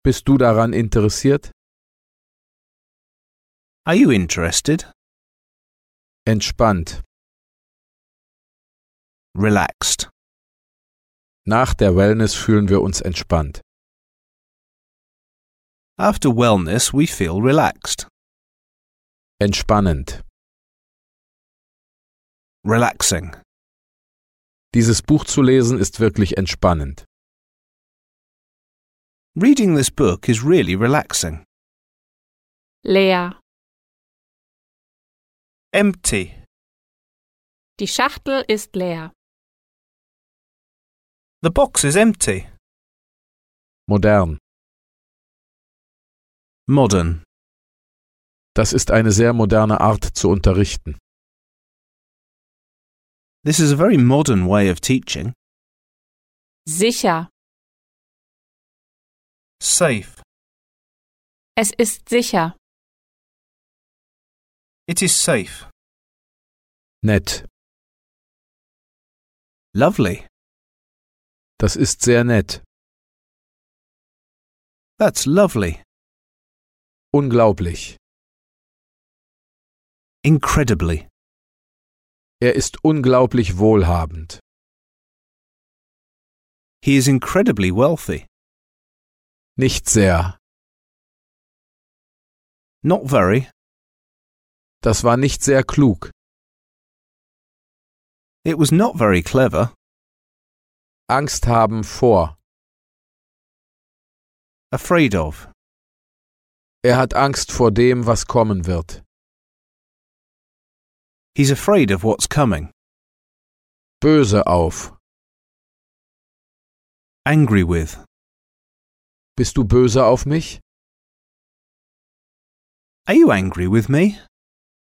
Bist du daran interessiert? Are you interested? Entspannt. Relaxed. Nach der Wellness fühlen wir uns entspannt. After wellness, we feel relaxed. Entspannend. Relaxing. Dieses Buch zu lesen ist wirklich entspannend. Reading this book is really relaxing. Leer. Empty. Die Schachtel ist leer. The box is empty. Modern. Modern. Das ist eine sehr moderne Art zu unterrichten. This is a very modern way of teaching. Sicher. Safe. Es ist sicher. It is safe. Nett. Lovely. Das ist sehr nett. That's lovely. Unglaublich. Incredibly. Er ist unglaublich wohlhabend. He is incredibly wealthy. Nicht sehr. Not very. Das war nicht sehr klug. It was not very clever. Angst haben vor. Afraid of. Er hat Angst vor dem, was kommen wird. He's afraid of what's coming. Böse auf. Angry with. Bist du böse auf mich? Are you angry with me?